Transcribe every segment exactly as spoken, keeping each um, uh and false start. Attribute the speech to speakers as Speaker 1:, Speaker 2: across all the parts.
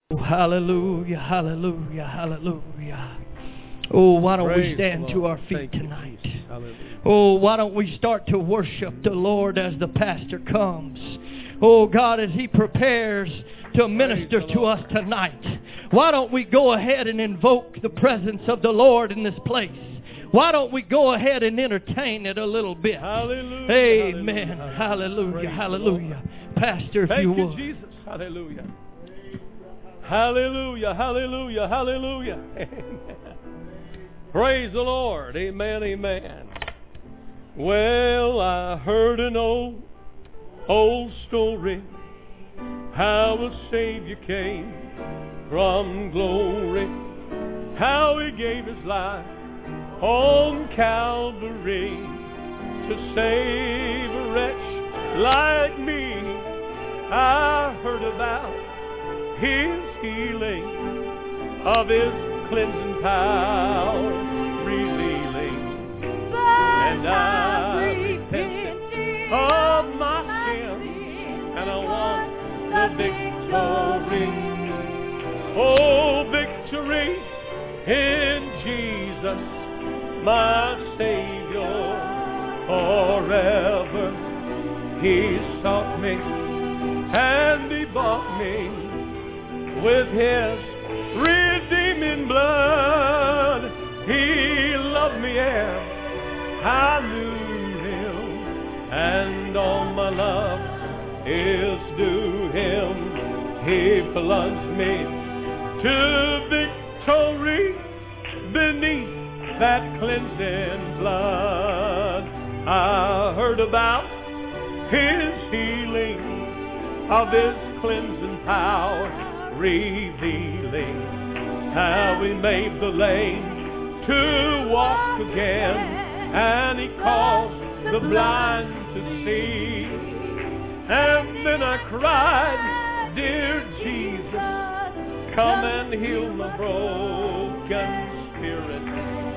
Speaker 1: Hallelujah, hallelujah, hallelujah. Oh, why don't
Speaker 2: Praise
Speaker 1: we stand to our feet
Speaker 2: Thank you,
Speaker 1: tonight?
Speaker 2: Jesus. Hallelujah.
Speaker 1: Oh, why don't we start to worship the Lord as the pastor comes? Oh, God, as he prepares to minister to us tonight, why don't we go ahead and invoke the presence of the Lord in this place? Why don't we go ahead and entertain it a little bit?
Speaker 2: Hallelujah.
Speaker 1: Amen.
Speaker 2: Hallelujah.
Speaker 1: Hallelujah.
Speaker 2: Praise
Speaker 1: Hallelujah. Pastor, if
Speaker 2: Thank
Speaker 1: you
Speaker 2: you,
Speaker 1: would.
Speaker 2: Jesus. Hallelujah. Hallelujah. Hallelujah. Hallelujah. Amen. Praise the Lord. Amen. Amen. Well, I heard an old, old story, how a Savior came from glory, how He gave His life on Calvary to save a wretch like me. I heard about His healing, of His cleansing power revealing, and I repented of my sins, and I want the victory. Oh, victory in Jesus, my Savior, forever. He sought me and He bought me with His redeeming blood. He loved me ere I knew Him, and all my love is due Him. He plunged me to victory beneath that cleansing blood. I heard about His healing, of His cleansing power revealing, how He made the lame to walk again, and He caused the blind to see. And then I cried, dear Jesus, come and heal my broken spirit.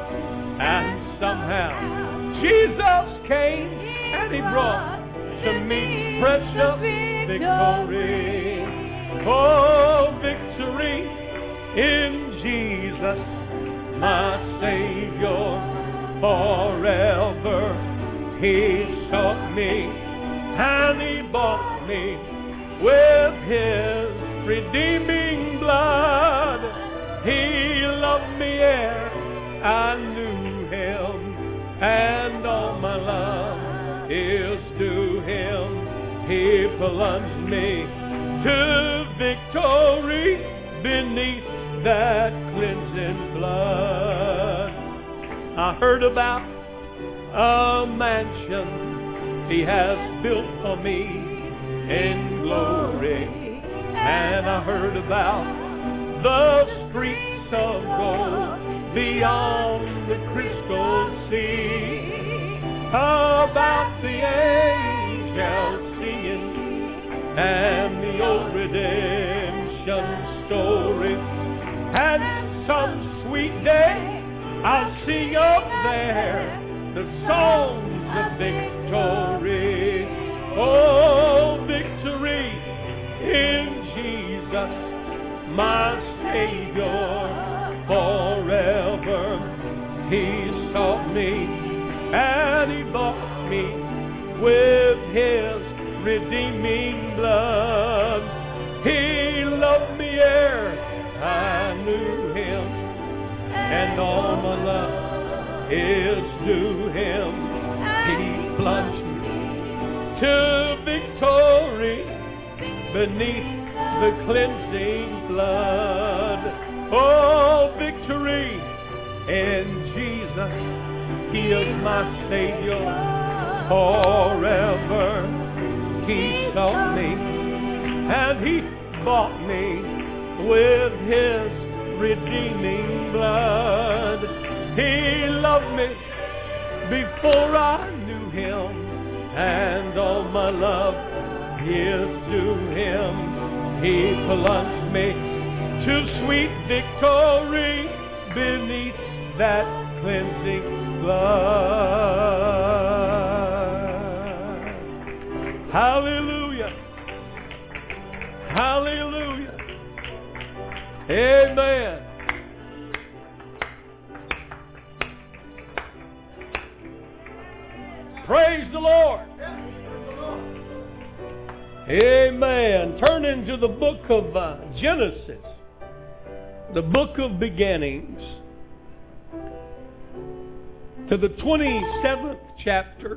Speaker 2: And somehow Jesus came and He brought to me precious victory. Oh, victory in Jesus, my Savior, forever. He sought me and He bought me with His redeeming blood. He loved me ere I knew Him, and all my love is due Him. He plunged me to victory beneath that cleansing blood. I heard about a mansion He has built for me in glory, and I heard about the streets of gold beyond the crystal sea, about the angels singing and the old redemption story. And some sweet day I'll sing up there the songs of victory. Oh, victory in Jesus, my Savior, forever. He sought me and He bought me with His redeeming blood. He loved me ere I knew Him, and all my love is due Him. He plunged me to victory beneath the cleansing blood. Oh, victory in Jesus, He is my Savior, forever. He sought me and He bought me with His redeeming blood. He loved me before I knew Him, and all my love is due Him. He plunged me to sweet victory beneath that cleansing blood. Hallelujah. Hallelujah. Amen. Praise the Lord. Amen. Turn into the book of uh, Genesis, the book of beginnings, to the twenty-seventh chapter.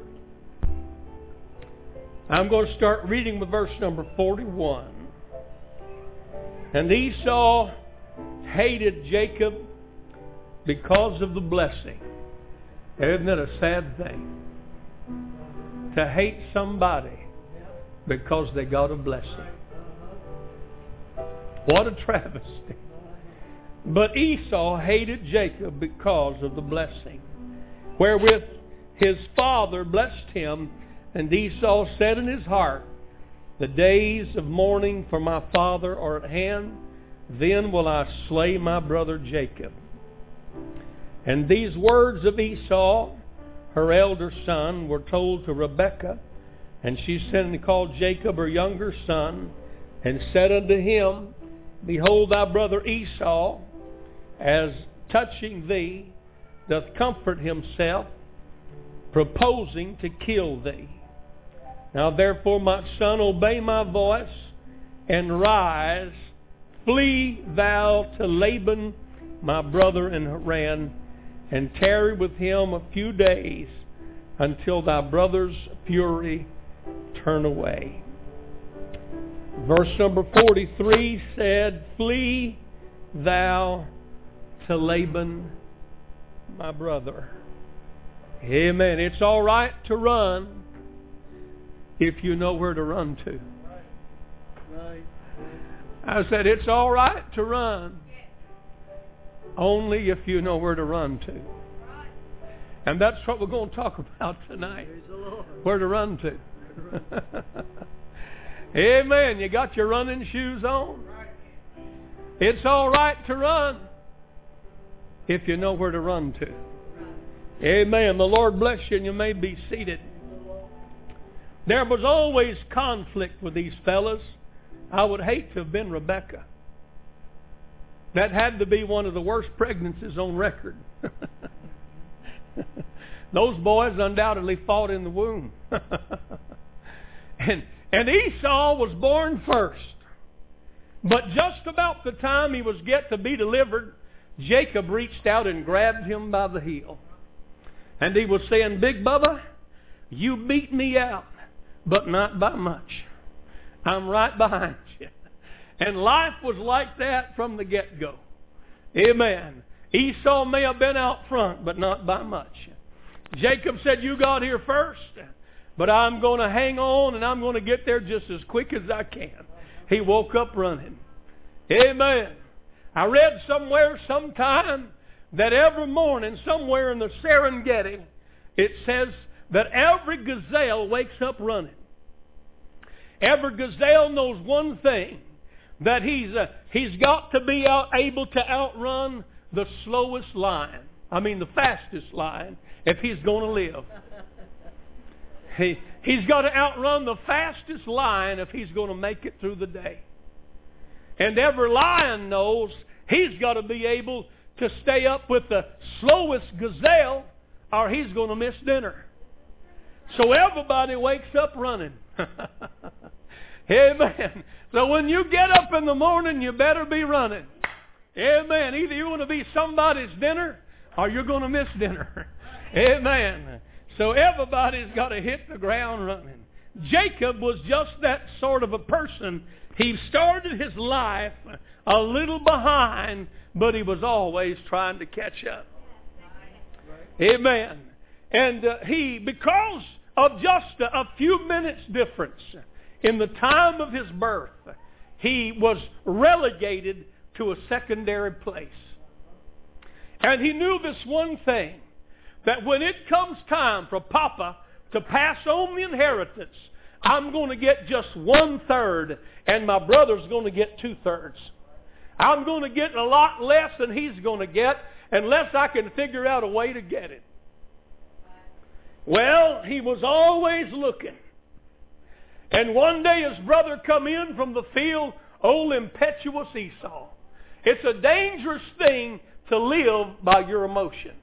Speaker 2: I'm going to start reading with verse number forty-one. And Esau hated Jacob because of the blessing. Isn't it a sad thing? To hate somebody because they got a blessing. What a travesty. But Esau hated Jacob because of the blessing, wherewith his father blessed him. And Esau said in his heart, the days of mourning for my father are at hand, then will I slay my brother Jacob. And these words of Esau, her elder son, were told to Rebekah. And she sent and called Jacob her younger son, and said unto him, behold, thy brother Esau, as touching thee, doth comfort himself, proposing to kill thee. Now therefore, my son, obey my voice, and rise, flee thou to Laban my brother in Haran, and tarry with him a few days, until thy brother's fury turn away. Verse number forty-three said, flee thou to Laban my brother. Amen. It's all right to run if you know where to run to.
Speaker 1: Right.
Speaker 2: I said it's all right to run only if you know where to run to. And that's what we're going to talk about tonight. Where to run to. Amen. You got your running shoes on? It's all right to run if you know where to run to. Amen. The Lord bless you, and you may be seated. There was always conflict with these fellas. I would hate to have been Rebekah. That had to be one of the worst pregnancies on record. Those boys undoubtedly fought in the womb. and, and Esau was born first. But just about the time he was get to be delivered, Jacob reached out and grabbed him by the heel. And he was saying, Big Bubba, you beat me out, but not by much. I'm right behind you. And life was like that from the get-go. Amen. Esau may have been out front, but not by much. Jacob said, you got here first, but I'm going to hang on and I'm going to get there just as quick as I can. He woke up running. Amen. I read somewhere sometime that every morning, somewhere in the Serengeti, it says that every gazelle wakes up running. Every gazelle knows one thing, that he's uh, he's got to be out, able to outrun the slowest lion. I mean the fastest lion, if he's going to live. He, he's got to outrun the fastest lion if he's going to make it through the day. And every lion knows he's got to be able to stay up with the slowest gazelle or he's going to miss dinner. So everybody wakes up running. Amen. So when you get up in the morning, you better be running. Amen. Either you're going to be somebody's dinner or you're going to miss dinner. Amen. So everybody's got to hit the ground running. Jacob was just that sort of a person. He started his life a little behind, but he was always trying to catch up. Amen. And uh, he, because of just a, a few minutes difference in the time of his birth, he was relegated to a secondary place. And he knew this one thing, that when it comes time for Papa to pass on the inheritance, I'm going to get just one third, and my brother's going to get two thirds. I'm going to get a lot less than he's going to get, unless I can figure out a way to get it. Well, he was always looking. And one day his brother come in from the field, old impetuous Esau. It's a dangerous thing to live by your emotions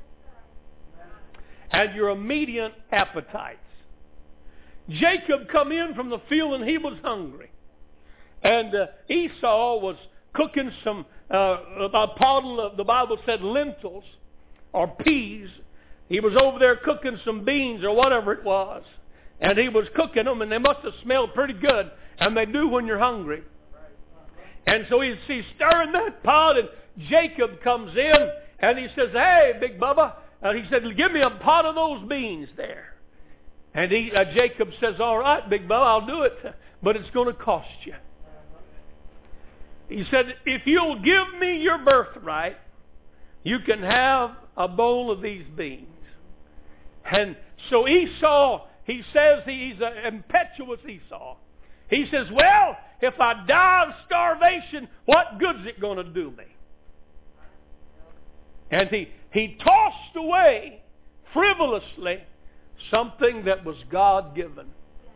Speaker 2: and your immediate appetites. Jacob come in from the field and he was hungry. And uh, Esau was cooking some, uh, a pot of, the Bible said lentils or peas. He was over there cooking some beans or whatever it was. And he was cooking them, and they must have smelled pretty good. And they do when you're hungry. And so he's, he's stirring that pot, and Jacob comes in, and he says, "Hey, Big Bubba." And he said, "Give me a pot of those beans there." And he, uh, Jacob says, "All right, Big Bubba, I'll do it, but it's going to cost you." He said, "If you'll give me your birthright, you can have a bowl of these beans." And so Esau, he says he's an impetuous Esau. He says, "Well, if I die of starvation, what good's it going to do me?" And he, he tossed away frivolously something that was God-given.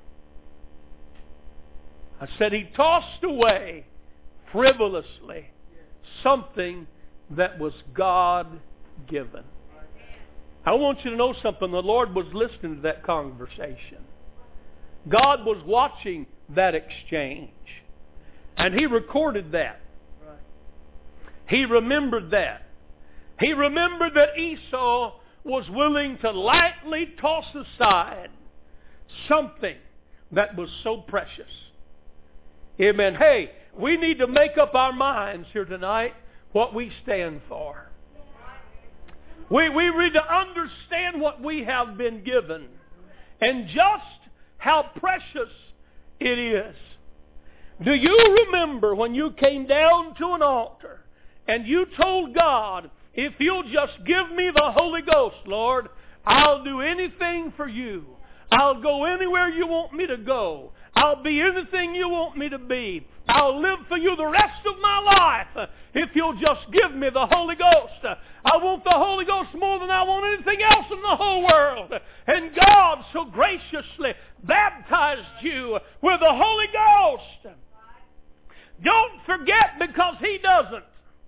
Speaker 2: I said he tossed away frivolously something that was God-given. I want you to know something. The Lord was listening to that conversation. God was watching that exchange. And He recorded that. He remembered that. He remembered that Esau was willing to lightly toss aside something that was so precious. Amen. Hey, we need to make up our minds here tonight what we stand for. We, we need to understand what we have been given and just how precious it is. Do you remember when you came down to an altar and you told God, "If you'll just give me the Holy Ghost, Lord, I'll do anything for you. I'll go anywhere you want me to go. I'll be anything you want me to be. I'll live for you the rest of my life if you'll just give me the Holy Ghost. I want the Holy Ghost more than I want anything else in the whole world." And God so graciously baptized you with the Holy Ghost. Don't forget, because He doesn't.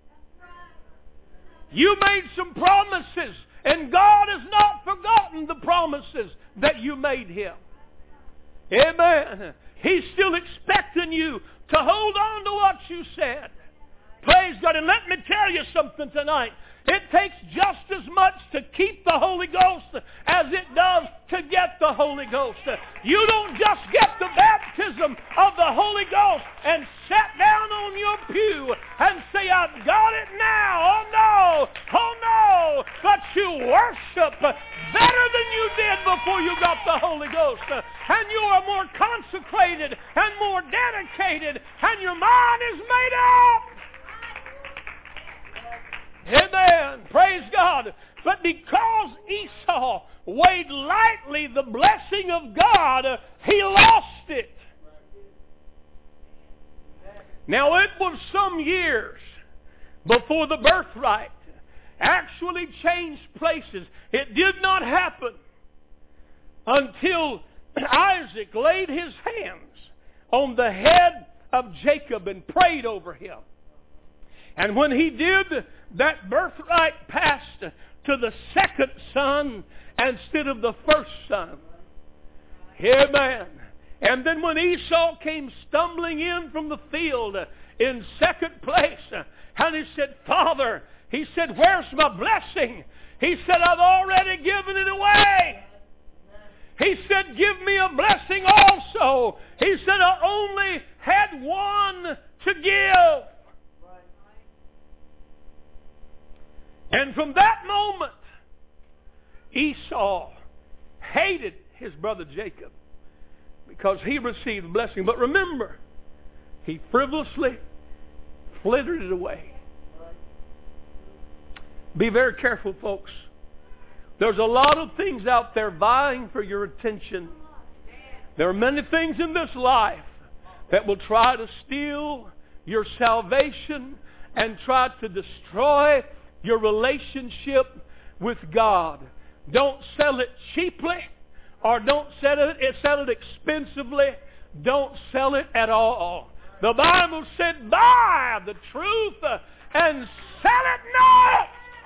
Speaker 2: You made some promises, and God has not forgotten the promises that you made Him. Amen. He's still expecting you to hold on to what you said. Praise God. And let me tell you something tonight. It takes just as much to keep the Holy Ghost as it does to get the Holy Ghost. You don't just get the baptism of the Holy Ghost and sit down on your pew and say, "I've got it now." Oh no, oh no. But you worship better than you did before you got the Holy Ghost. And you are more consecrated and more dedicated, and your mind is made up. Amen. Praise God. But because Esau weighed lightly the blessing of God, he lost it. Now it was some years before the birthright actually changed places. It did not happen until Isaac laid his hands on the head of Jacob and prayed over him. And when he did, that birthright passed to the second son instead of the first son. Amen. And then when Esau came stumbling in from the field in second place, and he said, "Father," he said, "where's my blessing?" He said, "I've already given it away." He said, "Give me a blessing also." He said, "I only had one to give." And from that moment, Esau hated his brother Jacob because he received the blessing. But remember, he frivolously flittered it away. Be very careful, folks. There's a lot of things out there vying for your attention. There are many things in this life that will try to steal your salvation and try to destroy your relationship with God. Don't sell it cheaply, or don't sell it, sell it expensively. Don't sell it at all. The Bible said, buy the truth and sell it not.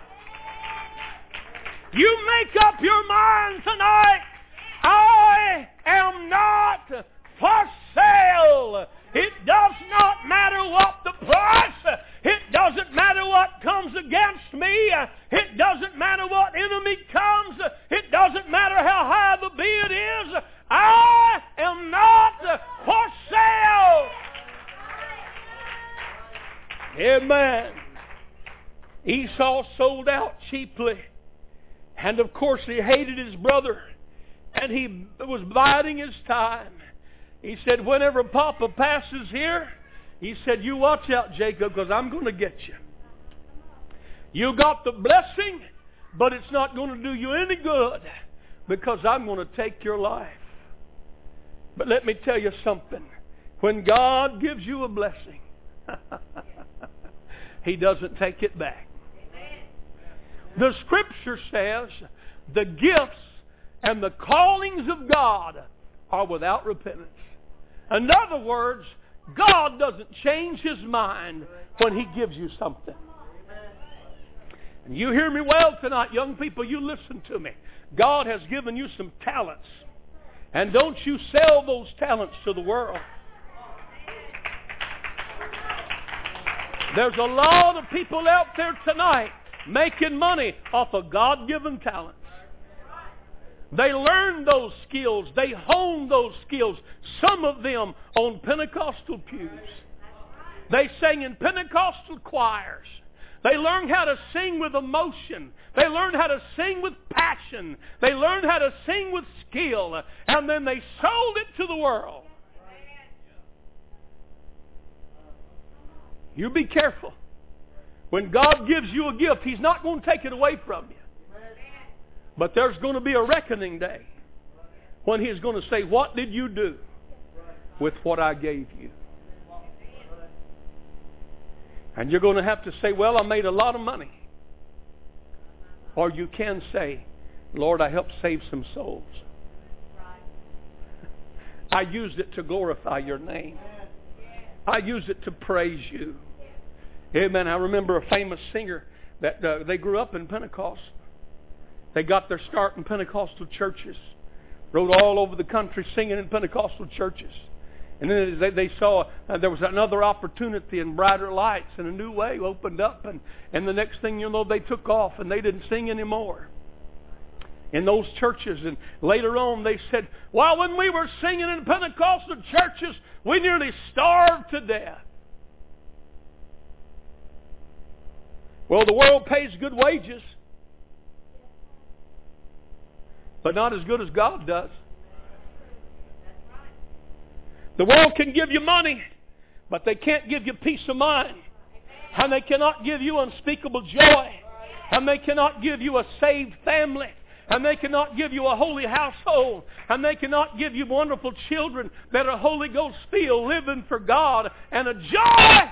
Speaker 2: You make up your mind tonight, I am not for sale. It does not matter what the price. It doesn't matter what comes against me. It doesn't matter what enemy comes. It doesn't matter how high the bid is. I am not for sale. Amen. Esau sold out cheaply. And of course he hated his brother. And he was biding his time. He said, whenever Papa passes here, he said, you watch out, Jacob, because I'm going to get you. You got the blessing, but it's not going to do you any good because I'm going to take your life. But let me tell you something. When God gives you a blessing, He doesn't take it back. The Scripture says the gifts and the callings of God are without repentance. In other words, God doesn't change His mind when He gives you something. And you hear me well tonight, young people, you listen to me. God has given you some talents. And don't you sell those talents to the world. There's a lot of people out there tonight making money off of God-given talents. They learn those skills. They hone those skills. Some of them on Pentecostal pews. They sang in Pentecostal choirs. They learned how to sing with emotion. They learned how to sing with passion. They learned how to sing with skill. And then they sold it to the world. You be careful. When God gives you a gift, He's not going to take it away from you. But there's going to be a reckoning day when He's going to say, what did you do with what I gave you? And you're going to have to say, well, I made a lot of money. Or you can say, Lord, I helped save some souls. I used it to glorify your name. I used it to praise you. Amen. I remember a famous singer that uh, they grew up in Pentecost. They got their start in Pentecostal churches. Rode all over the country singing in Pentecostal churches. And then they, they saw uh, there was another opportunity and brighter lights and a new way opened up. And, and the next thing you know, they took off and they didn't sing anymore in those churches. And later on they said, well, when we were singing in Pentecostal churches, we nearly starved to death. Well, the world pays good wages, but not as good as God does. The world can give you money, but they can't give you peace of mind. And they cannot give you unspeakable joy. And they cannot give you a saved family. And they cannot give you a holy household. And they cannot give you wonderful children that are Holy Ghost filled, living for God, and a joy.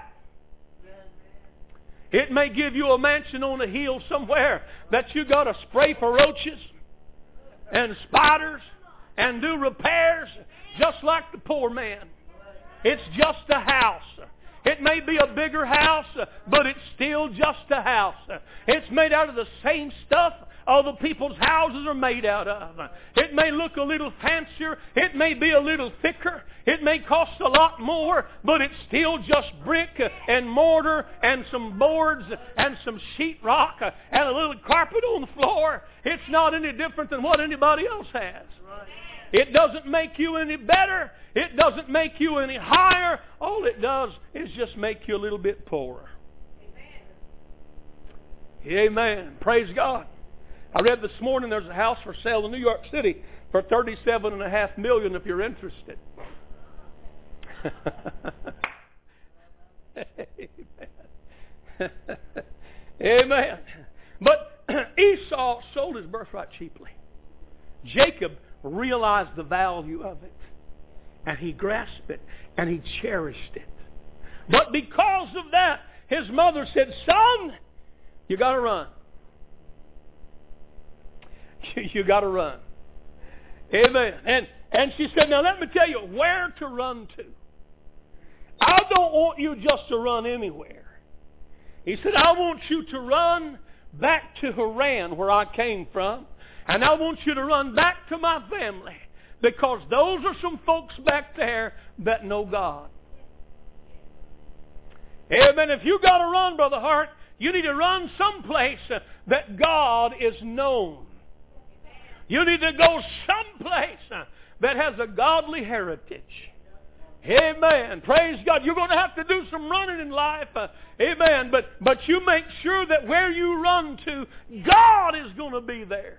Speaker 2: It may give you a mansion on a hill somewhere that you got to spray for roaches and spiders and do repairs just like the poor man. It's just a house. It may be a bigger house, but it's still just a house. It's made out of the same stuff other people's houses are made out of. It may look a little fancier. It may be a little thicker. It may cost a lot more, but it's still just brick and mortar and some boards and some sheetrock and a little carpet on the floor. It's not any different than what anybody else has. It doesn't make you any better. It doesn't make you any higher. All it does is just make you a little bit poorer. Amen. Amen. Praise God. I read this morning there's a house for sale in New York City for thirty-seven and a half million dollars if you're interested. Amen. Amen. But Esau sold his birthright cheaply. Jacob realized the value of it. And he grasped it. And he cherished it. But because of that, his mother said, son, you got to run. You got to run. Amen. And, and she said, now let me tell you where to run to. I don't want you just to run anywhere. He said, I want you to run back to Haran, where I came from. And I want you to run back to my family. Because those are some folks back there that know God. Amen. If you got to run, Brother Hart, you need to run someplace that God is known. You need to go someplace that has a godly heritage. Amen. Praise God. You're going to have to do some running in life. Uh, amen. But, but you make sure that where you run to, God is going to be there.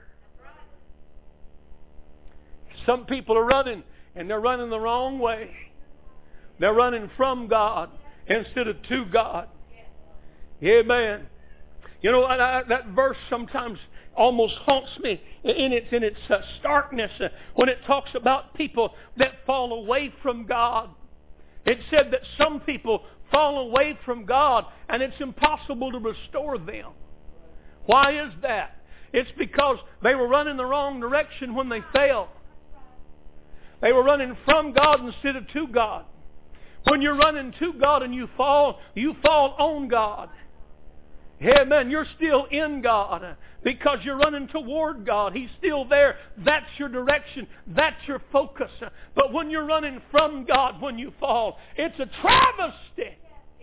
Speaker 2: Some people are running, and they're running the wrong way. They're running from God instead of to God. Amen. You know, I, I, that verse sometimes almost haunts me in its, in its uh, starkness uh, when it talks about people that fall away from God. It said that some people fall away from God and it's impossible to restore them. Why is that? It's because they were running the wrong direction when they fell. They were running from God instead of to God. When you're running to God and you fall, you fall on God. Amen. You're still in God because you're running toward God. He's still there. That's your direction. That's your focus. But when you're running from God, when you fall, it's a travesty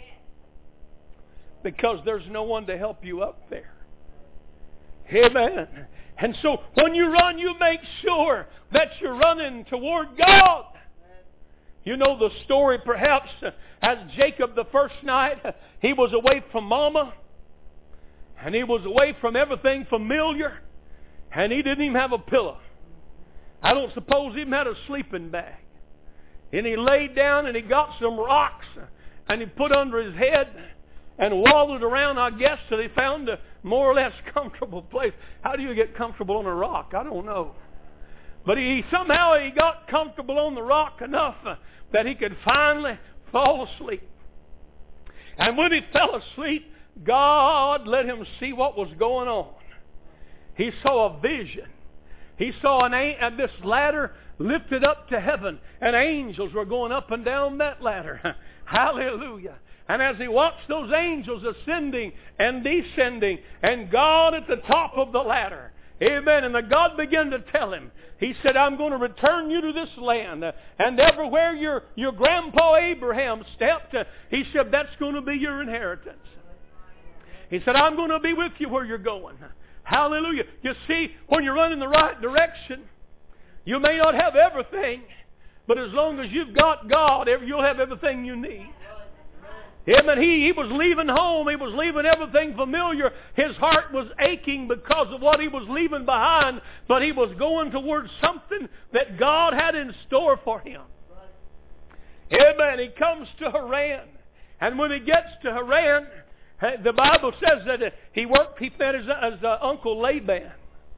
Speaker 2: because there's no one to help you up there. Amen. And so when you run, you make sure that you're running toward God. You know the story perhaps as Jacob the first night, he was away from Mama. And he was away from everything familiar. And he didn't even have a pillow. I don't suppose he even had a sleeping bag. And he laid down and he got some rocks. And he put under his head and wallowed around, I guess, till he found a more or less comfortable place. How do you get comfortable on a rock? I don't know. But he somehow he got comfortable on the rock enough that he could finally fall asleep. And when he fell asleep, God let him see what was going on. He saw a vision. He saw an uh, this ladder lifted up to heaven, and angels were going up and down that ladder. Hallelujah. And as he watched those angels ascending and descending, and God at the top of the ladder, amen, and the God began to tell him, he said, I'm going to return you to this land. And everywhere your, your grandpa Abraham stepped, he said, that's going to be your inheritance. He said, I'm going to be with you where you're going. Hallelujah. You see, when you're running the right direction, you may not have everything, but as long as you've got God, you'll have everything you need. Amen. He, he was leaving home. He was leaving everything familiar. His heart was aching because of what he was leaving behind, but he was going towards something that God had in store for him. Amen. He comes to Haran. And when he gets to Haran, the Bible says that he worked, he fed his, his uh, uncle Laban.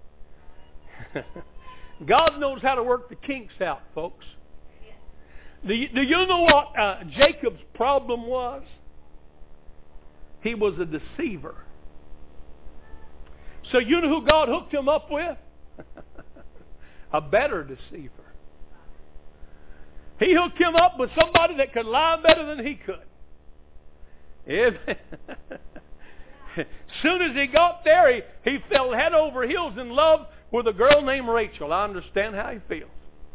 Speaker 2: God knows how to work the kinks out, folks. Do you, do you know what uh, Jacob's problem was? He was a deceiver. So you know who God hooked him up with? A better deceiver. He hooked him up with somebody that could lie better than he could. Amen. As soon as he got there, he, he fell head over heels in love with a girl named Rachel. I understand how he feels.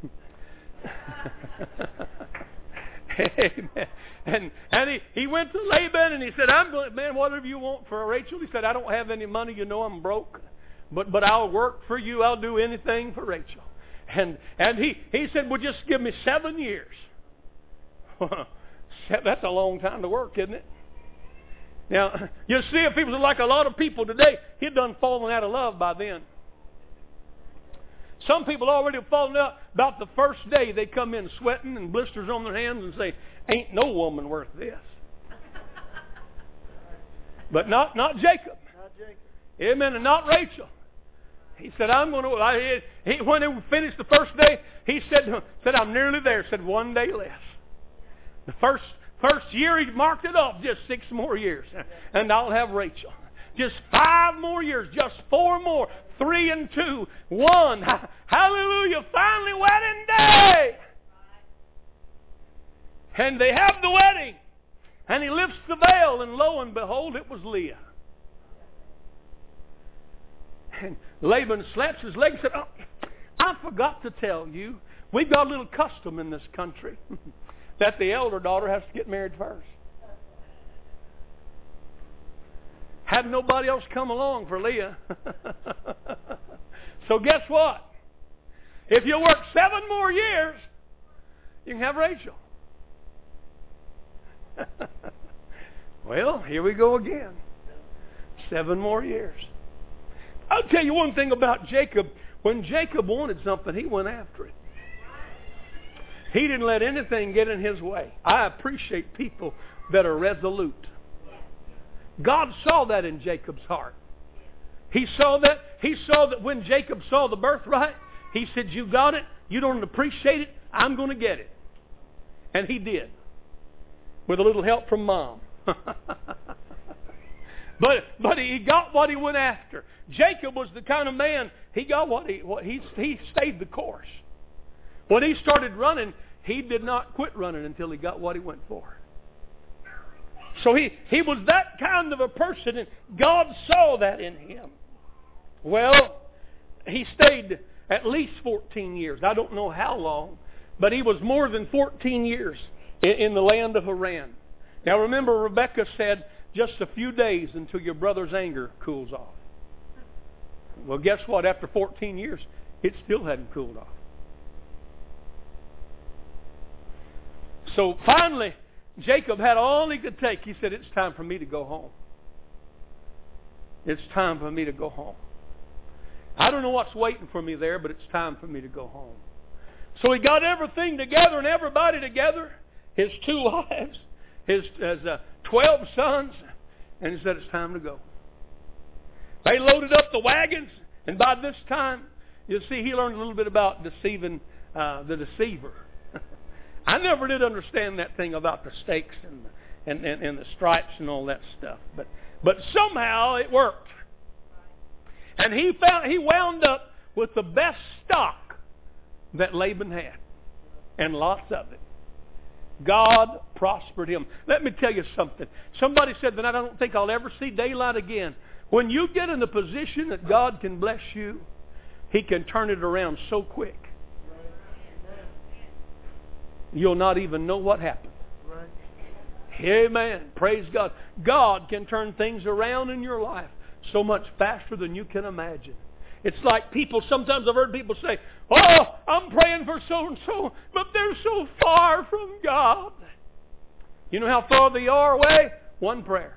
Speaker 2: Amen. And, and he, he went to Laban and he said, I'm going, man, whatever you want for Rachel. He said, I don't have any money. You know I'm broke. But but I'll work for you. I'll do anything for Rachel. And and he, he said, well, just give me seven years. That's a long time to work, isn't it? Now, you see, if he was like a lot of people today, he'd done fallen out of love by then. Some people already have fallen out about the first day. They come in sweating and blisters on their hands and say, ain't no woman worth this. But not not Jacob.
Speaker 3: Not Jacob.
Speaker 2: Amen. And not Rachel. He said, I'm going to... I, he, when they finished the first day, he said, said, I'm nearly there. Said, one day less. The first first year, he marked it off. Just six more years. And I'll have Rachel. Just five more years. Just four more. Three and two. One. Hallelujah. Finally, wedding day. And they have the wedding. And he lifts the veil, and lo and behold, it was Leah. And Laban slaps his leg and said, oh, I forgot to tell you, we've got a little custom in this country that the elder daughter has to get married first. Had nobody else come along for Leah. So guess what? If you work seven more years, you can have Rachel. Well, here we go again. Seven more years. I'll tell you one thing about Jacob. When Jacob wanted something, he went after it. He didn't let anything get in his way. I appreciate people that are resolute. God saw that in Jacob's heart. He saw that. He saw that when Jacob saw the birthright, he said, you got it. You don't appreciate it. I'm going to get it. And he did. With a little help from Mom. But but he got what he went after. Jacob was the kind of man, he got what he what he he stayed the course. When he started running, he did not quit running until he got what he went for. So he, he was that kind of a person, and God saw that in him. Well, he stayed at least fourteen years. I don't know how long, but he was more than fourteen years in, in the land of Haran. Now remember, Rebekah said, just a few days until your brother's anger cools off. Well, guess what? After fourteen years, it still hadn't cooled off. So finally, Jacob had all he could take. He said, it's time for me to go home. It's time for me to go home. I don't know what's waiting for me there, but it's time for me to go home. So he got everything together and everybody together, his two wives, his, his uh, twelve sons, and he said, it's time to go. They loaded up the wagons, and by this time, you see, he learned a little bit about deceiving uh, the deceiver. I never did understand that thing about the stakes and the, and, and, and the stripes and all that stuff. But but somehow it worked. And he found he wound up with the best stock that Laban had. And lots of it. God prospered him. Let me tell you something. Somebody said that I don't think I'll ever see daylight again. When you get in the position that God can bless you, He can turn it around so quick. You'll not even know what happened. Right. Amen. Praise God. God can turn things around in your life so much faster than you can imagine. It's like people, sometimes I've heard people say, oh, I'm praying for so-and-so, but they're so far from God. You know how far they are away? One prayer.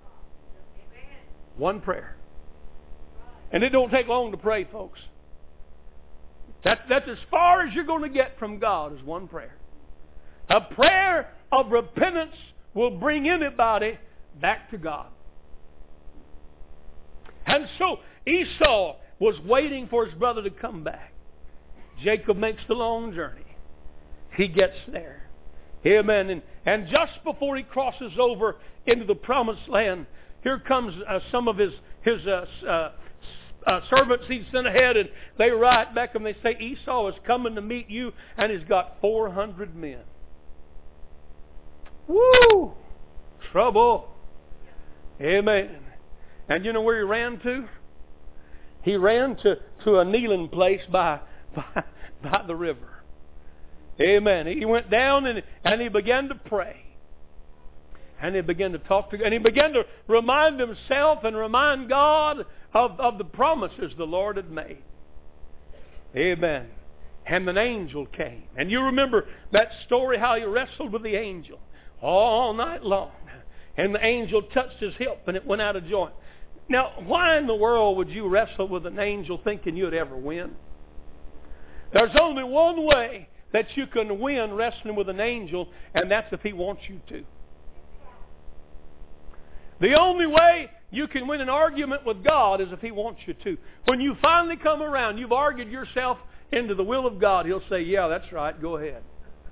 Speaker 2: One prayer. And it don't take long to pray, folks. That, that's as far as you're going to get from God is one prayer. A prayer of repentance will bring anybody back to God. And so Esau was waiting for his brother to come back. Jacob makes the long journey. He gets there. Amen. And, and just before he crosses over into the promised land, here comes uh, some of his, his uh, uh, uh, servants he sent ahead, and they write back and they say, Esau is coming to meet you, and he's got four hundred men. Woo! Trouble. Amen. And you know where he ran to? He ran to, to a kneeling place by, by, by the river. Amen. He went down and, and he began to pray. And he began to talk to God. And he began to remind himself and remind God of, of the promises the Lord had made. Amen. And an angel came. And you remember that story how he wrestled with the angel all night long. And the angel touched his hip and it went out of joint. Now, why in the world would you wrestle with an angel thinking you'd ever win? There's only one way that you can win wrestling with an angel, and that's if he wants you to. The only way you can win an argument with God is if He wants you to. When you finally come around, you've argued yourself into the will of God, He'll say, yeah, that's right, go ahead.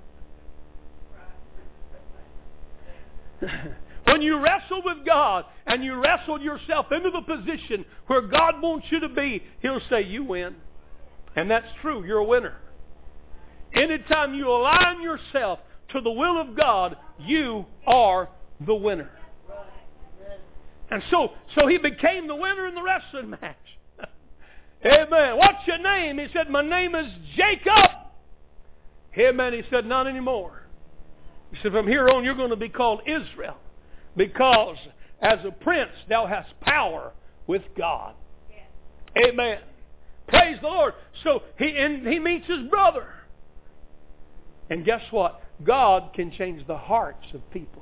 Speaker 2: When you wrestle with God and you wrestle yourself into the position where God wants you to be, He'll say, you win. And that's true, you're a winner. Anytime you align yourself to the will of God, you are the winner. And so, so he became the winner in the wrestling match. Amen. What's your name? He said, my name is Jacob. Amen. He said, not anymore. He said, from here on you're going to be called Israel, because as a prince thou hast power with God. Yeah. Amen. Praise the Lord. So he, and he meets his brother. And guess what? God can change the hearts of people.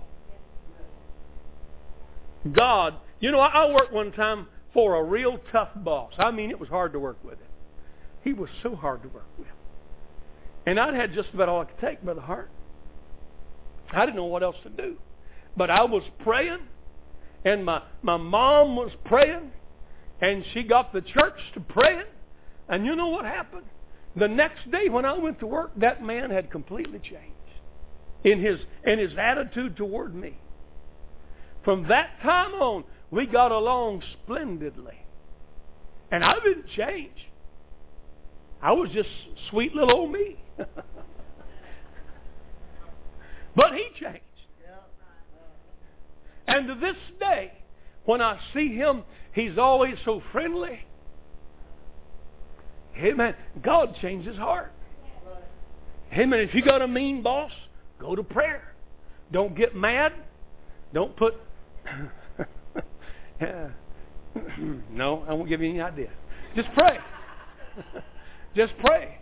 Speaker 2: God, you know, I worked one time for a real tough boss. I mean, it was hard to work with him. He was so hard to work with. And I'd had just about all I could take, Brother Hart. I didn't know what else to do. But I was praying, and my, my mom was praying, and she got the church to praying. And you know what happened? The next day when I went to work, that man had completely changed in his, in his attitude toward me. From that time on, we got along splendidly. And I didn't change. I was just sweet little old me. But he changed. And to this day, when I see him, he's always so friendly. Amen. God changed his heart. Amen. If you got a mean boss, go to prayer. Don't get mad. Don't put... No, I won't give you any idea. Just pray. Just pray.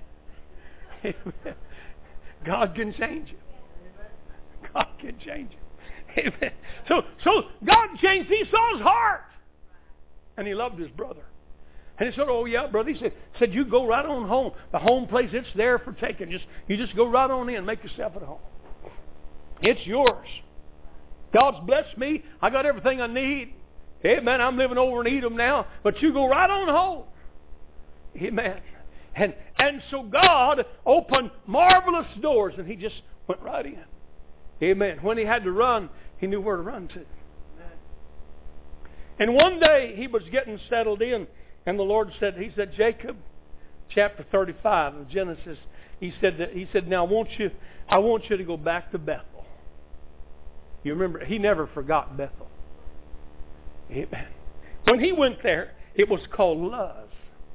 Speaker 2: God can change you. God can change you. Amen. So, so God changed Esau's heart. And he loved his brother. And he said, oh yeah, brother. He said, said you go right on home. The home place, it's there for taking. Just You just go right on in. Make yourself at home. It's yours. God's blessed me. I got everything I need. Amen. I'm living over in Edom now. But you go right on home. Amen. And, and so God opened marvelous doors, and he just went right in. Amen. When he had to run, he knew where to run to. And one day he was getting settled in, and the Lord said, he said, Jacob, chapter thirty-five of Genesis, he said, that, he said, now I want you, I want you to go back to Bethel. You remember, he never forgot Bethel. Amen. When he went there, it was called Luz.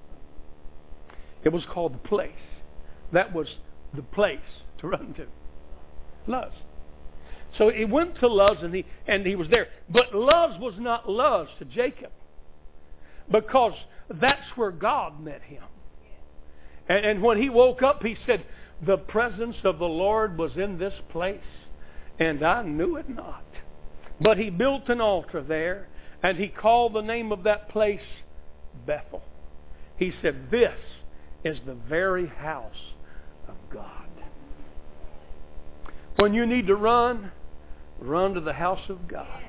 Speaker 2: It was called the place. That was the place to run to. Luz. So he went to Luz, and he, and he was there. But Luz was not Luz to Jacob, because that's where God met him. And, and when he woke up, he said, the presence of the Lord was in this place, and I knew it not. But he built an altar there, and he called the name of that place Bethel. He said, this is the very house of God. When you need to run, run to the house of God.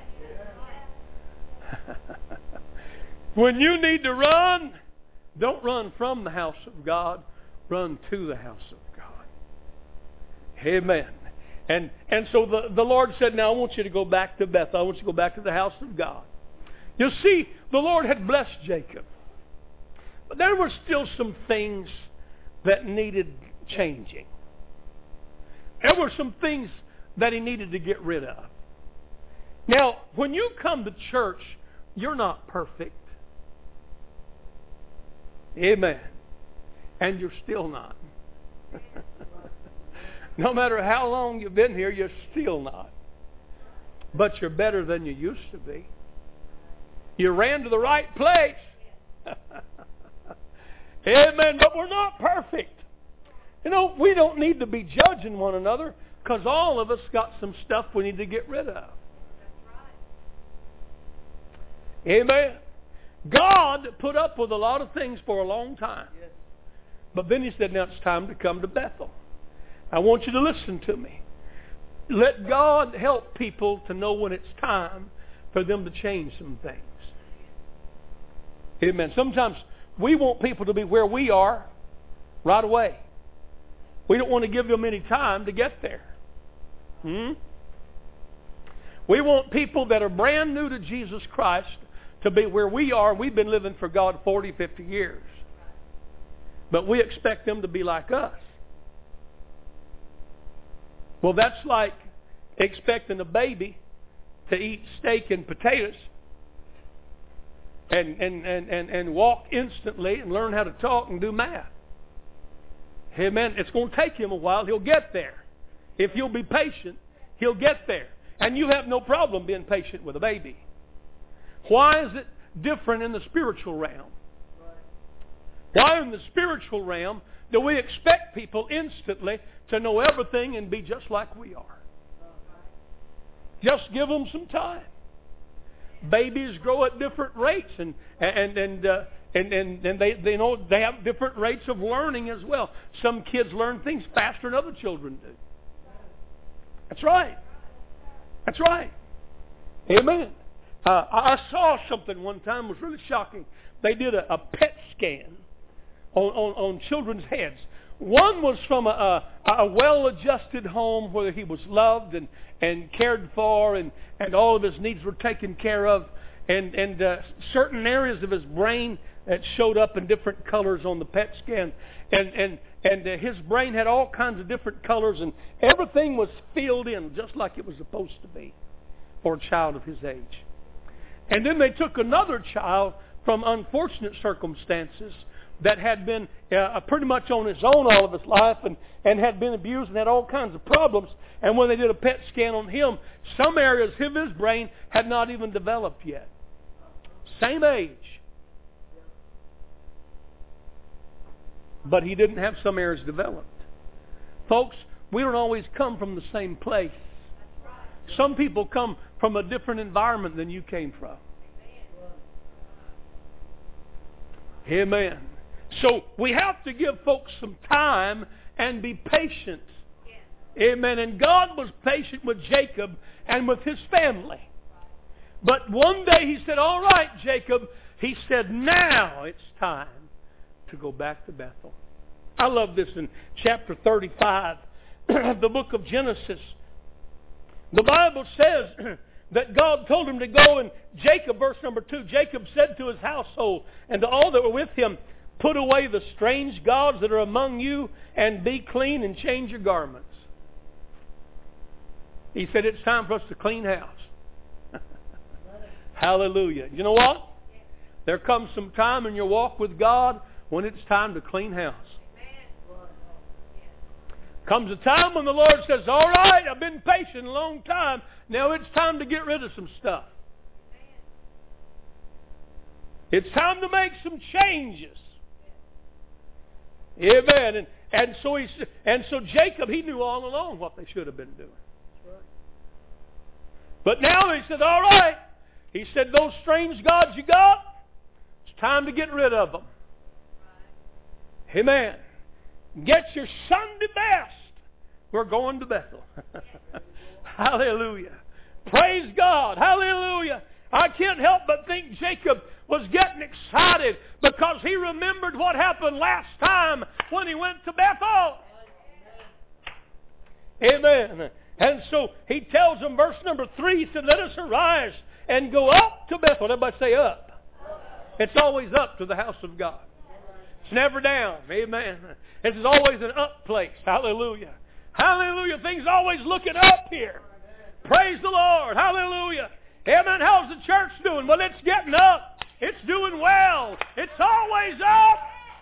Speaker 2: When you need to run, don't run from the house of God. Run to the house of God. Amen. And and so the, the Lord said, now I want you to go back to Bethel. I want you to go back to the house of God. You see, the Lord had blessed Jacob. But there were still some things that needed changing. There were some things that he needed to get rid of. Now, when you come to church, you're not perfect. Amen. And you're still not. No matter how long you've been here, you're still not. But you're better than you used to be. You ran to the right place. Amen. But we're not perfect. You know, we don't need to be judging one another, because all of us got some stuff we need to get rid of. Amen. God put up with a lot of things for a long time. But then he said, now it's time to come to Bethel. I want you to listen to me. Let God help people to know when it's time for them to change some things. Amen. Sometimes we want people to be where we are right away. We don't want to give them any time to get there. Hmm? We want people that are brand new to Jesus Christ to be where we are. We've been living for God forty, fifty years. But we expect them to be like us. Well, that's like expecting a baby to eat steak and potatoes and, and, and, and, and walk instantly and learn how to talk and do math. Amen. It's going to take him a while. He'll get there. If you'll be patient, he'll get there. And you have no problem being patient with a baby. Why is it different in the spiritual realm? Why in the spiritual realm do we expect people instantly to know everything and be just like we are? Just give them some time. Babies grow at different rates, and and and uh, and, and and they they know they have different rates of learning as well. Some kids learn things faster than other children do. That's right. That's right. Amen. Uh, I saw something one time, it was really shocking. They did a, a P E T scan on, on, on children's heads. One was from a, a, a well-adjusted home where he was loved and, and cared for, and, and all of his needs were taken care of. And, and uh, certain areas of his brain that showed up in different colors on the P E T scan. And, and, and uh, his brain had all kinds of different colors, and everything was filled in just like it was supposed to be for a child of his age. And then they took another child from unfortunate circumstances that had been uh, pretty much on his own all of his life and, and had been abused and had all kinds of problems. And when they did a P E T scan on him, some areas of his brain had not even developed yet. Same age. But he didn't have some areas developed. Folks, we don't always come from the same place. Some people come from a different environment than you came from. Amen. So we have to give folks some time and be patient. Amen. And God was patient with Jacob and with his family. But one day he said, all right, Jacob, he said, now it's time to go back to Bethel. I love this in chapter thirty-five of the book of Genesis. The Bible says that God told him to go, and Jacob, verse number two, Jacob said to his household and to all that were with him, put away the strange gods that are among you and be clean and change your garments. He said it's time for us to clean house. Hallelujah. You know what? There comes some time in your walk with God when it's time to clean house. Comes a time when the Lord says, all right, I've been patient a long time. Now it's time to get rid of some stuff. It's time to make some changes. Amen. And, and so he and so Jacob, he knew all along what they should have been doing. But now he said, all right. He said, those strange gods you got, it's time to get rid of them. Amen. Get your Sunday best. We're going to Bethel. Hallelujah. Praise God. Hallelujah. I can't help but think Jacob was getting excited because he remembered what happened last time when he went to Bethel. Amen. And so he tells them, verse number three, he said, let us arise and go up to Bethel. Everybody say up. It's always up to the house of God. It's never down. Amen. This is always an up place. Hallelujah. Hallelujah. Things always looking up here. Praise the Lord. Hallelujah. Amen. How's the church doing? Well, it's getting up. It's doing well. It's always up.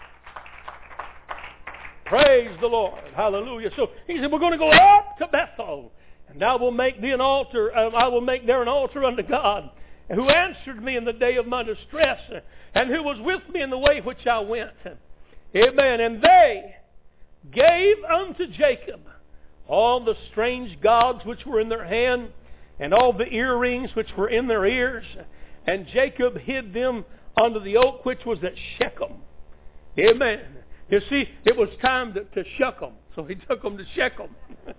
Speaker 2: Praise the Lord. Hallelujah. So he said, we're going to go up to Bethel, and I will make thee an altar. Uh, I will make there an altar unto God, who answered me in the day of my distress, and who was with me in the way which I went. Amen. And they gave unto Jacob all the strange gods which were in their hand, and all the earrings which were in their ears. And Jacob hid them under the oak which was at Shechem. Amen. You see, it was time to, to shuck them. So he took them to Shechem.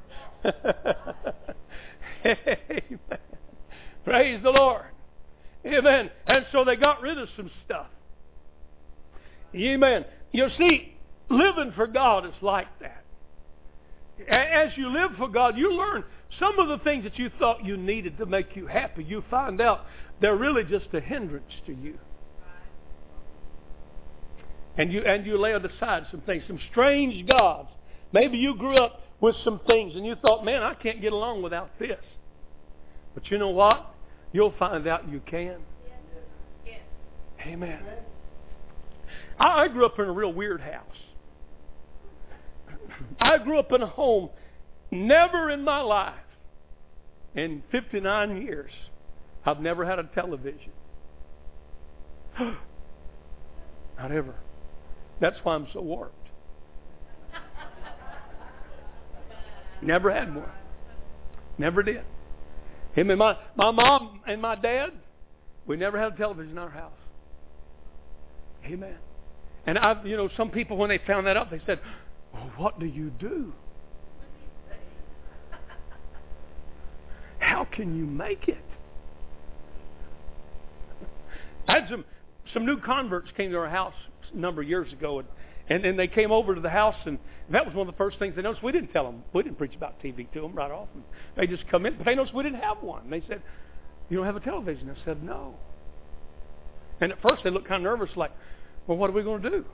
Speaker 2: Amen. Praise the Lord. Amen. And so they got rid of some stuff. Amen. You see, living for God is like that. As you live for God, you learn some of the things that you thought you needed to make you happy. You find out they're really just a hindrance to you. And you and you lay aside some things, some strange gods. Maybe you grew up with some things and you thought, man, I can't get along without this. But you know what? You'll find out you can. Amen. I grew up in a real weird house. I grew up in a home, never in my life, in fifty-nine years, I've never had a television. Not ever. That's why I'm so warped. Never had one. Never did. Him and my, my mom and my dad, we never had a television in our house. Amen. And I've, you know, some people when they found that out, they said, well, what do you do? How can you make it? I had some, some new converts came to our house a number of years ago, and, and, and they came over to the house, and that was one of the first things they noticed. We didn't tell them, we didn't preach about T V to them right off. And they just come in, but they noticed we didn't have one. And they said, you don't have a television? I said, no. And at first they looked kind of nervous, like, well, what are we going to do?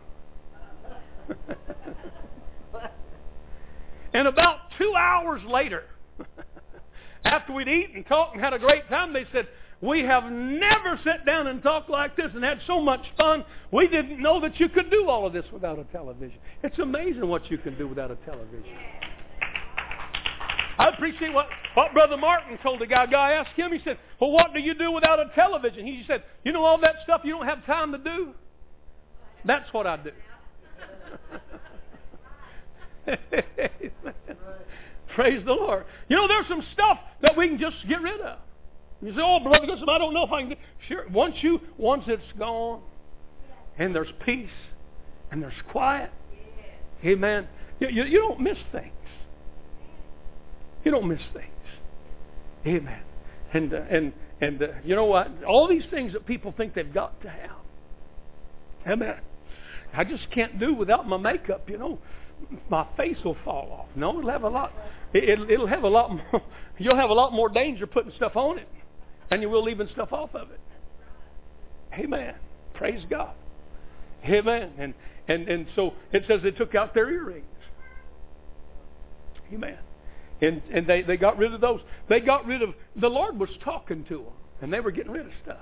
Speaker 2: And about two hours later, after we'd eaten and talked and had a great time, they said, we have never sat down and talked like this and had so much fun. We didn't know that you could do all of this without a television. It's amazing what you can do without a television. I appreciate what, what Brother Martin told the guy. A guy asked him, he said, well, what do you do without a television? He said, you know all that stuff you don't have time to do? That's what I do. Praise the Lord. You know, there's some stuff that we can just get rid of. You say, oh, Brother Gusum, I don't know if I can do. Sure, once you, once it's gone, and there's peace, and there's quiet, amen, you, you, you don't miss things. You don't miss things. Amen. And, uh, and, and uh, you know what? All these things that people think they've got to have. Amen. I just can't do without my makeup, you know. My face will fall off. No, it'll have a lot. It, it'll have a lot more. You'll have a lot more danger putting stuff on it than you will leaving stuff off of it. Amen. Praise God. Amen. And and and so it says they took out their earrings. Amen. And and they, they got rid of those. They got rid of, the Lord was talking to them, and they were getting rid of stuff.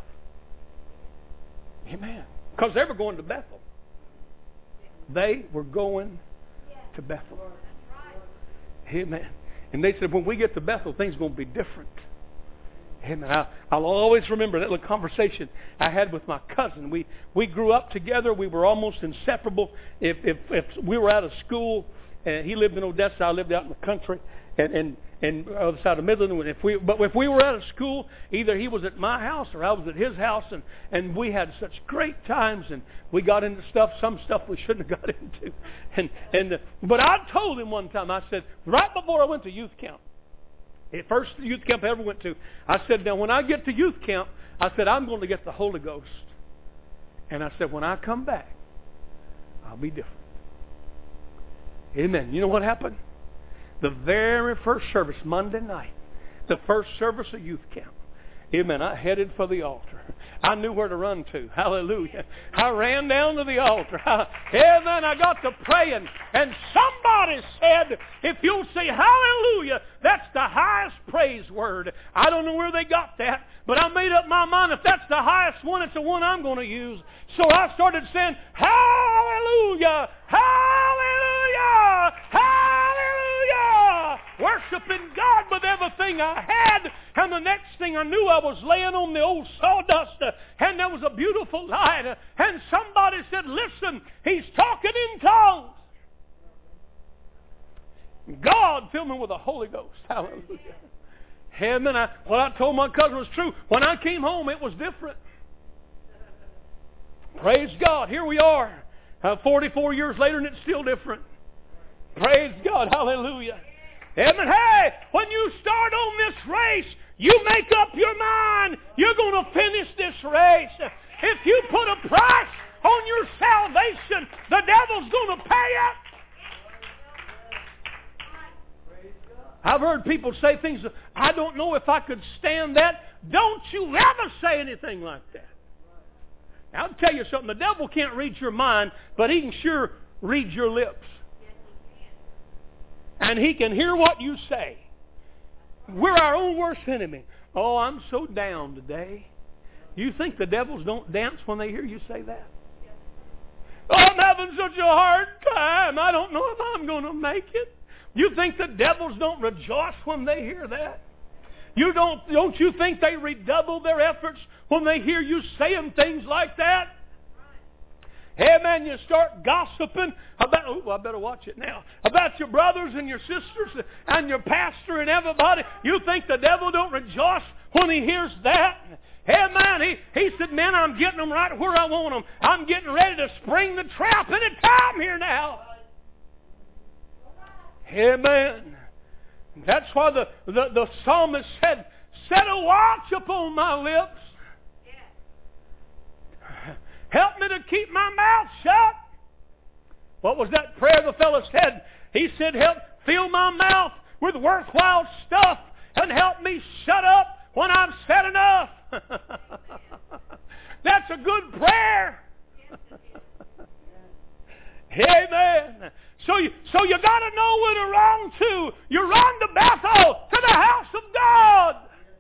Speaker 2: Amen. Because they were going to Bethel. They were going to Bethel. Amen. And they said, when we get to Bethel, things are going to be different. Amen. I, I'll always remember that little conversation I had with my cousin. We we grew up together. We were almost inseparable. If if, if we were out of school, and he lived in Odessa, I lived out in the country, and and and other side of Midland. And if we but if we were out of school, either he was at my house or I was at his house, and and we had such great times, and we got into stuff, some stuff we shouldn't have got into, and and uh, but I told him one time, I said, right before I went to youth camp, the first youth camp I ever went to, I said, now when I get to youth camp, I said, I'm going to get the Holy Ghost. And I said, when I come back, I'll be different. Amen. You know what happened? The very first service, Monday night, the first service of youth camp, amen, I headed for the altar. I knew where to run to. Hallelujah. I ran down to the altar. Amen. I got to praying, and somebody said, if you'll say hallelujah, that's the highest praise word. I don't know where they got that, but I made up my mind, if that's the highest one, it's the one I'm going to use. So I started saying, hallelujah, hallelujah, hallelujah, worshiping God with everything I had. And the next thing I knew, I was laying on the old sawdust, uh, and there was a beautiful light, uh, and somebody said, listen, he's talking in tongues. God filled me with the Holy Ghost. Hallelujah. Amen. I, what I told my cousin was true. When I came home, it was different. Praise God. Here we are, uh, forty-four years later, and it's still different. Praise God. Hallelujah. Amen. Hey, when you start on this race, you make up your mind you're going to finish this race. If you put a price on your salvation, the devil's going to pay it. I've heard people say things, I don't know if I could stand that. Don't you ever say anything like that. Now, I'll tell you something. The devil can't read your mind, but he can sure read your lips. and he can hear what you say. We're our own worst enemy. Oh, I'm so down today. You think the devils don't dance when they hear you say that? Oh, I'm having such a hard time. I don't know if I'm going to make it. You think the devils don't rejoice when they hear that? You don't, don't you think they redouble their efforts when they hear you saying things like that? Hey, man, you start gossiping about, oh, I better watch it now, about your brothers and your sisters and your pastor and everybody. You think the devil don't rejoice when he hears that? Hey, man, he, he said, man, I'm getting them right where I want them. I'm getting ready to spring the trap any time here now. Hey, man. That's why the, the, the psalmist said, set a watch upon my lips. Help me to keep my mouth shut. What was that prayer the fellow said? He said, help fill my mouth with worthwhile stuff and help me shut up when I've said enough. That's a good prayer. Amen. So you, so you got to know where to run to. You run to Bethel, to the house of God.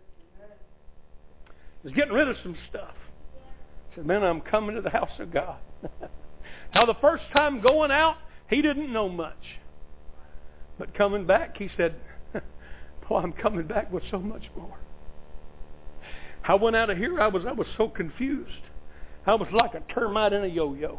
Speaker 2: He's getting rid of some stuff. He said, man, I'm coming to the house of God. Now, the first time going out, he didn't know much. But coming back, he said, boy, I'm coming back with so much more. I went out of here, I was, I was so confused. I was like a termite in a yo-yo.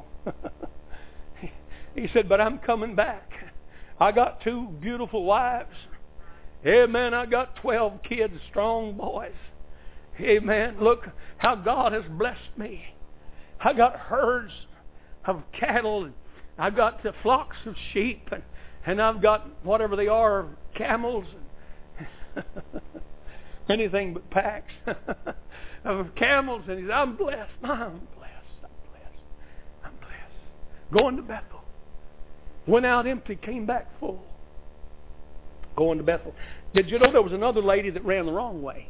Speaker 2: He said, but I'm coming back. I got two beautiful wives. Amen. I got twelve kids, strong boys. Amen. Look how God has blessed me. I got herds of cattle. And I've got the flocks of sheep. And, and I've got whatever they are, camels. And anything but packs of camels. And he said, I'm blessed. I'm blessed. I'm blessed. I'm blessed. Going to Bethel. Went out empty, came back full. Going to Bethel. Did you know there was another lady that ran the wrong way?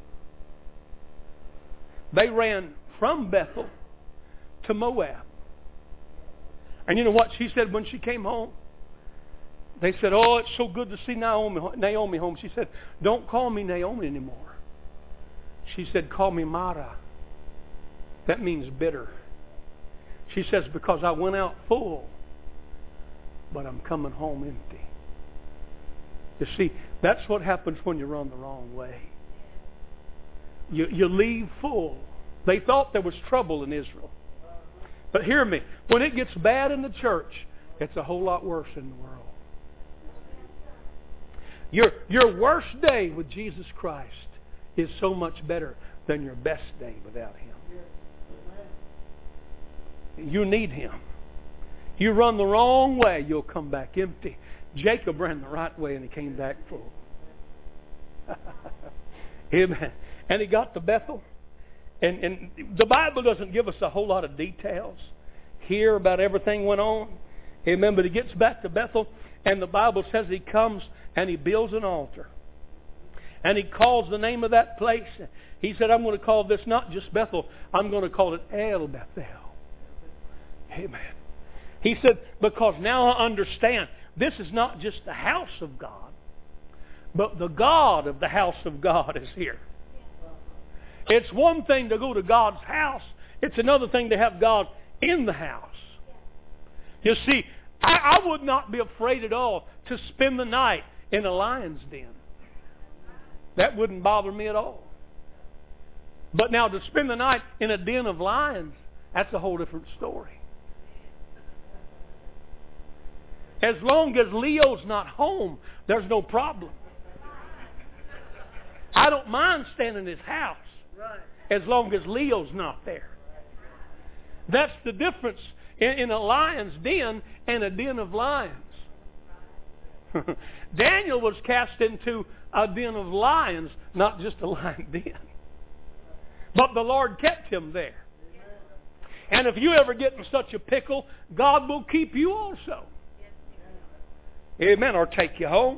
Speaker 2: They ran from Bethel to Moab. And you know what she said when she came home? They said, oh, it's so good to see Naomi, Naomi home. She said, don't call me Naomi anymore. She said, call me Mara. That means bitter. She says, because I went out full, but I'm coming home empty. You see, that's what happens when you run the wrong way. You, you leave full. They thought there was trouble in Israel. But hear me, when it gets bad in the church, it's a whole lot worse in the world. Your, your worst day with Jesus Christ is so much better than your best day without Him. You need Him. You run the wrong way, you'll come back empty. Jacob ran the right way and he came back full. Amen. And he got to Bethel. And, and the Bible doesn't give us a whole lot of details here about everything went on. Amen. But he gets back to Bethel and the Bible says he comes and he builds an altar. And he calls the name of that place. He said, I'm going to call this not just Bethel. I'm going to call it El Bethel. Amen. He said, because now I understand this is not just the house of God, but the God of the house of God is here. It's one thing to go to God's house. It's another thing to have God in the house. You see, I, I would not be afraid at all to spend the night in a lion's den. That wouldn't bother me at all. But now to spend the night in a den of lions, that's a whole different story. As long as Leo's not home, there's no problem. I don't mind staying in his house as long as Leo's not there. That's the difference in, in a lion's den and a den of lions. Daniel was cast into a den of lions, not just a lion den. But the Lord kept him there. And if you ever get in such a pickle, God will keep you also. Amen. Or take you home.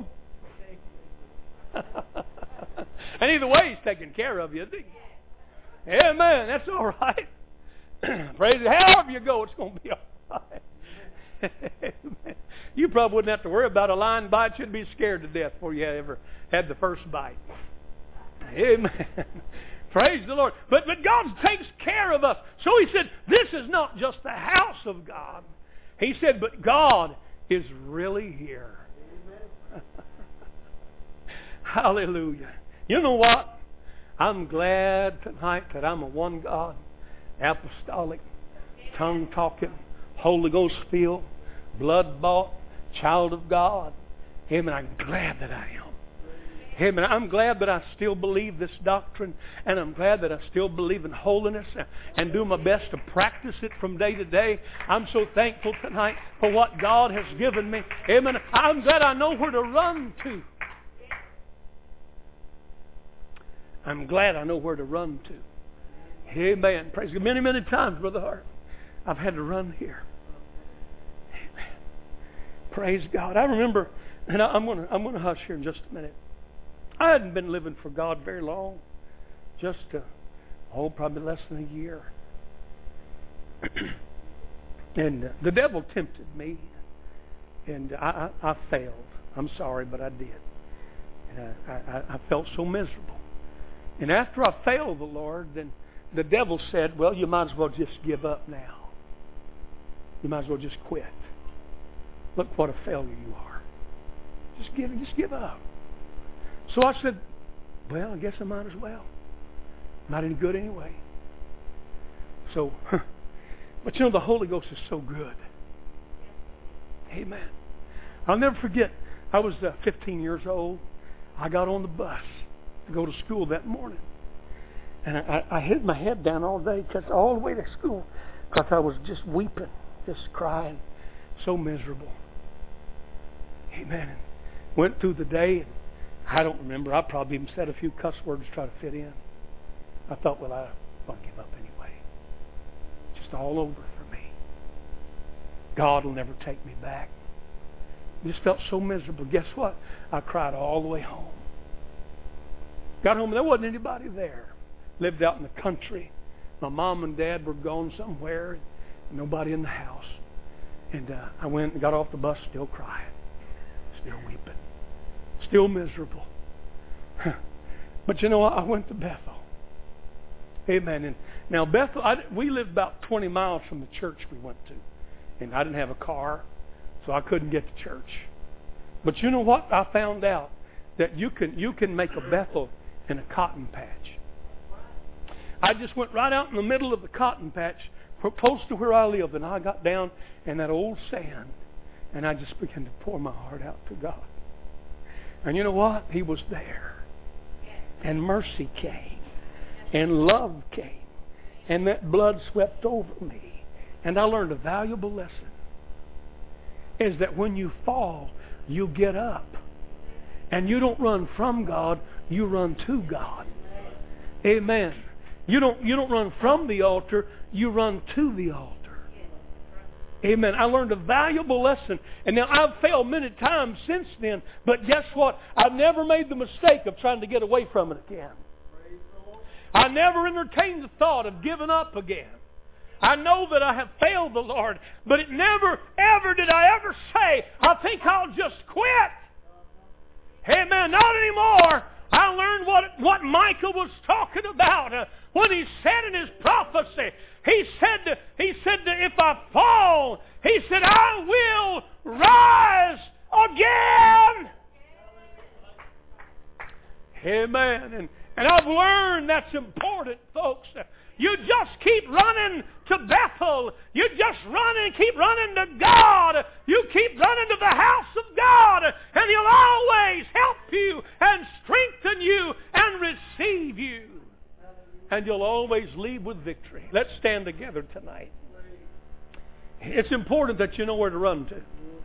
Speaker 2: And either way, He's taking care of you, isn't He? Amen. That's all right. Praise it. However you go, it's going to be all right. You probably wouldn't have to worry about a lion bite. You'd be scared to death before you ever had the first bite. Amen. Praise the Lord. But, but God takes care of us. So He said, this is not just the house of God. He said, but God is really here. Hallelujah. You know what? I'm glad tonight that I'm a one God, apostolic, tongue-talking, Holy Ghost-filled, blood-bought child of God. Amen. I'm glad that I am. Amen. I'm glad that I still believe this doctrine, and I'm glad that I still believe in holiness and do my best to practice it from day to day. I'm so thankful tonight for what God has given me. Amen. I'm glad I know where to run to. I'm glad I know where to run to. Amen. Praise God. Many, many times, Brother Hart, I've had to run here. Amen. Praise God. I remember, and I'm going to I'm going to hush here in just a minute. I hadn't been living for God very long. Just, uh, oh, probably less than a year. And uh, the devil tempted me. And I, I, I failed. I'm sorry, but I did. And I, I, I felt so miserable. And after I failed the Lord, then the devil said, well, you might as well just give up now. You might as well just quit. Look what a failure you are. Just give, just give up. So I said, well, I guess I might as well. Not any good anyway. So, but you know, the Holy Ghost is so good. Amen. I'll never forget, I was uh, fifteen years old. I got on the bus to go to school that morning. And I, I hid my head down all day, because all the way to school, because I was just weeping, just crying, so miserable. Amen. And went through the day, and I don't remember. I probably even said a few cuss words to try to fit in. I thought, well, I'm going to give up anyway. Just all over for me. God will never take me back. I just felt so miserable. Guess what? I cried all the way home. Got home and there wasn't anybody there. Lived out in the country. My mom and dad were gone somewhere. And nobody in the house. And uh, I went and got off the bus still crying. Still weeping. Still miserable. But you know what? I went to Bethel. Amen. And now Bethel, I, we lived about twenty miles from the church we went to. And I didn't have a car, so I couldn't get to church. But you know what? I found out that you can you can make a Bethel in a cotton patch. I just went right out in the middle of the cotton patch, close to where I live, and I got down in that old sand, and I just began to pour my heart out to God. And you know what? He was there. And mercy came. And love came. And that blood swept over me. And I learned a valuable lesson. Is that when you fall, you get up. And you don't run from God, you run to God. Amen. You don't, you don't run from the altar, you run to the altar. Amen. I learned a valuable lesson. And now I've failed many times since then. But guess what? I've never made the mistake of trying to get away from it again. I never entertained the thought of giving up again. I know that I have failed the Lord. But it never, ever did I ever say, I think I'll just quit. Amen. Not anymore. I learned what, what Micah was talking about uh, when he said in his prophecy. He said, he said that if I fall, he said, I will rise again. Amen. And, and I've learned that's important, folks. You just keep running to Bethel. You just run and keep running to God. You keep running to the house of God. And He'll always help you and strengthen you and receive you. And you'll always leave with victory. Let's stand together tonight. It's important that you know where to run to.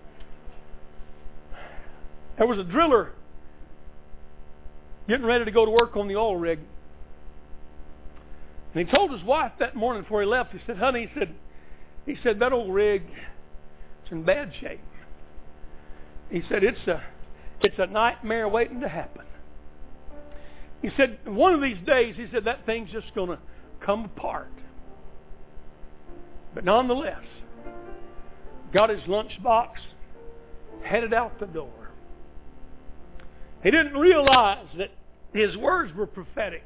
Speaker 2: There was a driller getting ready to go to work on the oil rig. And he told his wife that morning before he left, he said, honey, he said, he said, that old rig is in bad shape. He said, it's a, it's a nightmare waiting to happen. He said, one of these days, he said, that thing's just going to come apart. But nonetheless, got his lunchbox, headed out the door. He didn't realize that his words were prophetic.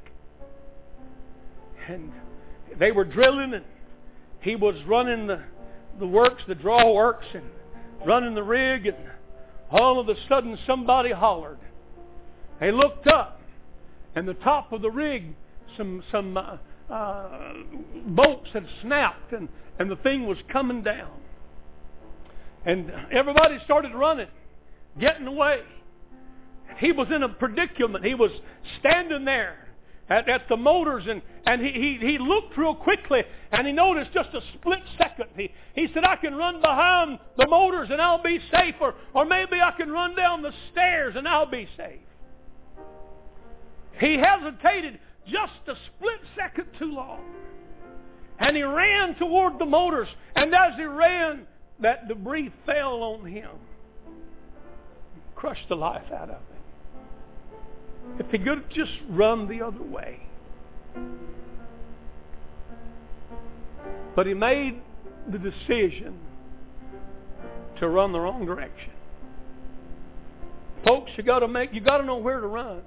Speaker 2: And they were drilling, and he was running the, the works, the draw works, and running the rig, and all of a sudden somebody hollered. He looked up, and the top of the rig, some some uh, uh, bolts had snapped, and, and the thing was coming down. And everybody started running, getting away. He was in a predicament. He was standing there at, at the motors, and, and he, he, he looked real quickly, and he noticed just a split second. He, he said, I can run behind the motors and I'll be safe, or, or maybe I can run down the stairs and I'll be safe. He hesitated just a split second too long. And he ran toward the motors, and as he ran, that debris fell on him. Crushed the life out of him. If he could have just run the other way. But he made the decision to run the wrong direction. Folks, you got to make you got to know where to run.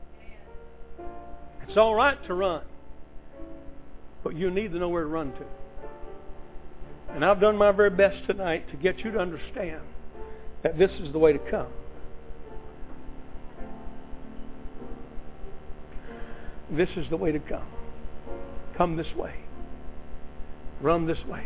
Speaker 2: It's all right to run, but you need to know where to run to. And I've done my very best tonight to get you to understand that this is the way to come. This is the way to come. Come this way. Run this way.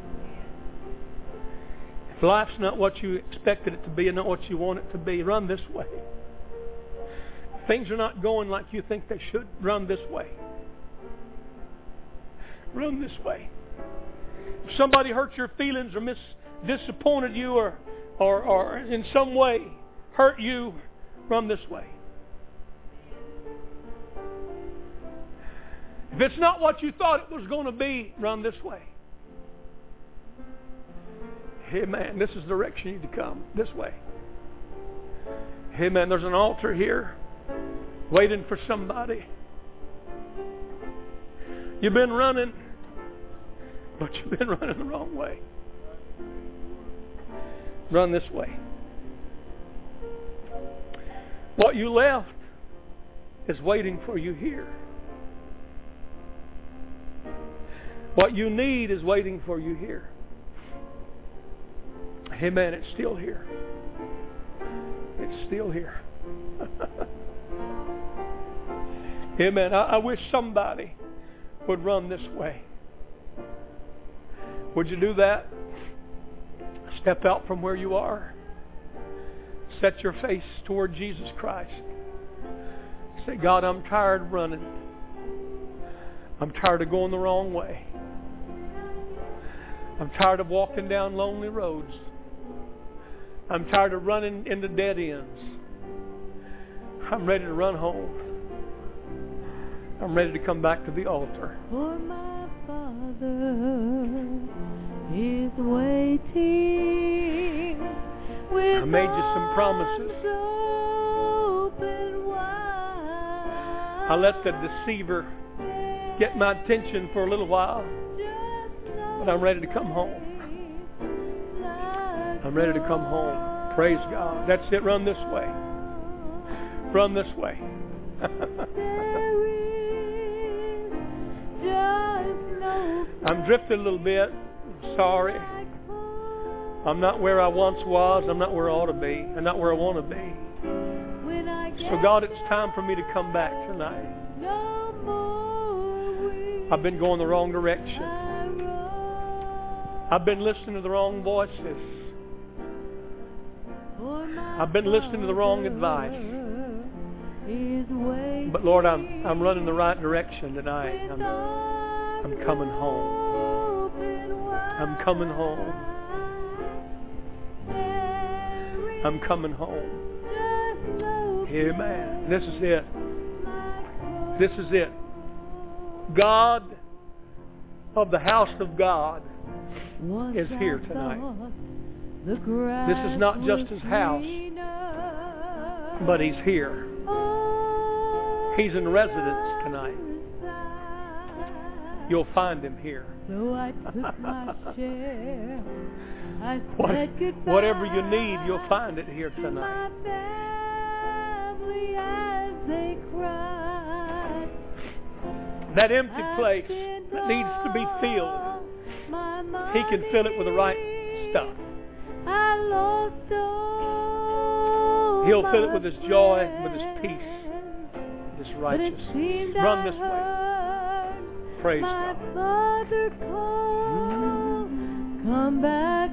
Speaker 2: If life's not what you expected it to be and not what you want it to be, run this way. If things are not going like you think they should, run this way. Run this way. If somebody hurt your feelings or mis- disappointed you or, or, or in some way hurt you, run this way. If it's not what you thought it was going to be, run this way. Hey man, this is the direction you need to come. This way. Hey man, there's an altar here waiting for somebody. You've been running, but you've been running the wrong way. Run this way. What you left is waiting for you here. What you need is waiting for you here. Amen. It's still here. It's still here. Amen. I, I wish somebody would run this way. Would you do that? Step out from where you are. Set your face toward Jesus Christ. Say, God, I'm tired of running. I'm tired of going the wrong way. I'm tired of walking down lonely roads. I'm tired of running into dead ends. I'm ready to run home. I'm ready to come back to the altar.
Speaker 3: For my Father is waiting.
Speaker 2: I made you some promises. I let the deceiver get my attention for a little while. But I'm ready to come home. I'm ready to come home. Praise God. That's it. Run this way. Run this way. I'm drifting a little bit. I'm sorry. I'm not where I once was. I'm not where I ought to be. I'm not where I want to be. So God, it's time for me to come back tonight. I've been going the wrong direction. I've been listening to the wrong voices. I've been listening to the wrong advice. But Lord, I'm I'm running the right direction tonight. I'm, I'm coming home. I'm coming home. I'm coming home. Amen. This is it. This is it. God of the house of God is here tonight. This is not just His house, but He's here. He's in residence tonight. you'll find Him here.
Speaker 3: So I took my share. I
Speaker 2: What-
Speaker 3: said goodbye.
Speaker 2: Whatever you need, you'll find it here
Speaker 3: to
Speaker 2: tonight.
Speaker 3: my family as they cried.
Speaker 2: That empty
Speaker 3: I
Speaker 2: place
Speaker 3: spent
Speaker 2: that needs to be filled,
Speaker 3: all my
Speaker 2: He can fill it with the right
Speaker 3: money.
Speaker 2: stuff.
Speaker 3: I lost all
Speaker 2: He'll
Speaker 3: my
Speaker 2: fill it with His joy, with His
Speaker 3: friends.
Speaker 2: peace, His
Speaker 3: But it
Speaker 2: righteousness.
Speaker 3: seemed
Speaker 2: Run
Speaker 3: I
Speaker 2: this way.
Speaker 3: heard
Speaker 2: Praise
Speaker 3: my
Speaker 2: God.
Speaker 3: father call, come back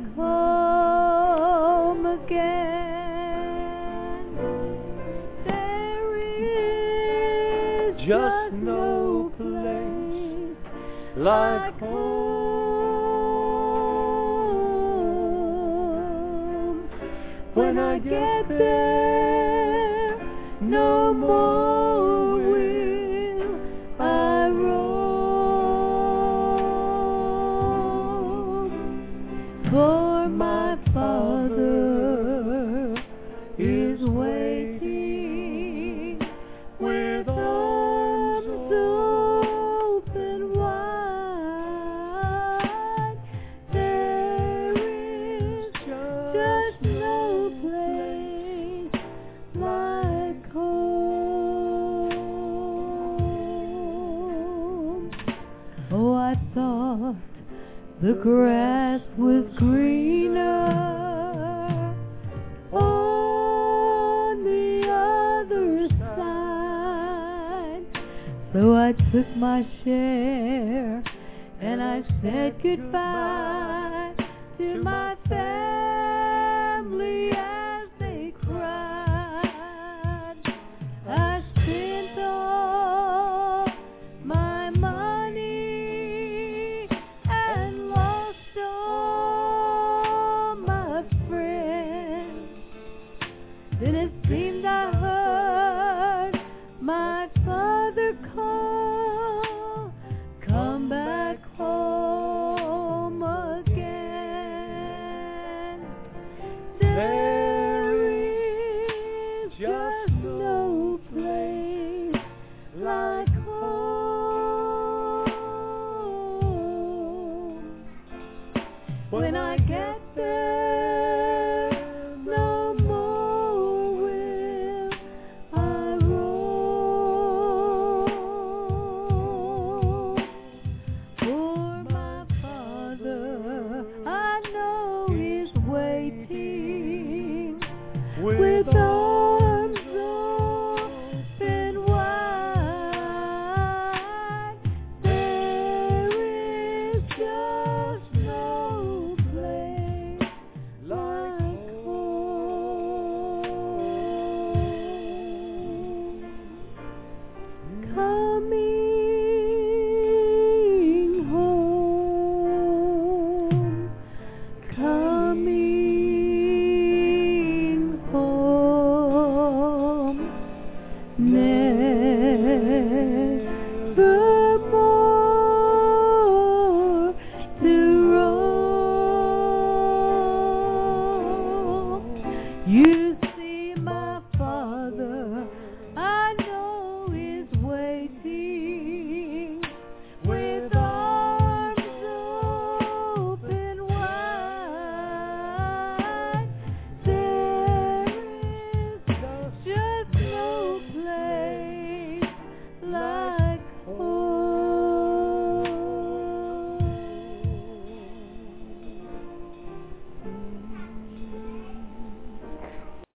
Speaker 3: home again. There is
Speaker 2: Just no place like home.
Speaker 3: When I get there, no more will I roam. For my Father is waiting with arms open wide. There is just no place like home. Oh, I thought the grass was greener on the other side. So I took my share and I said goodbye to my family as they cried. I spent all my money and lost all my friends. Then it seemed I heard my father call, come back home again. There is just no place like home. When I get there, no more will I roam. For my Father, I know He's waiting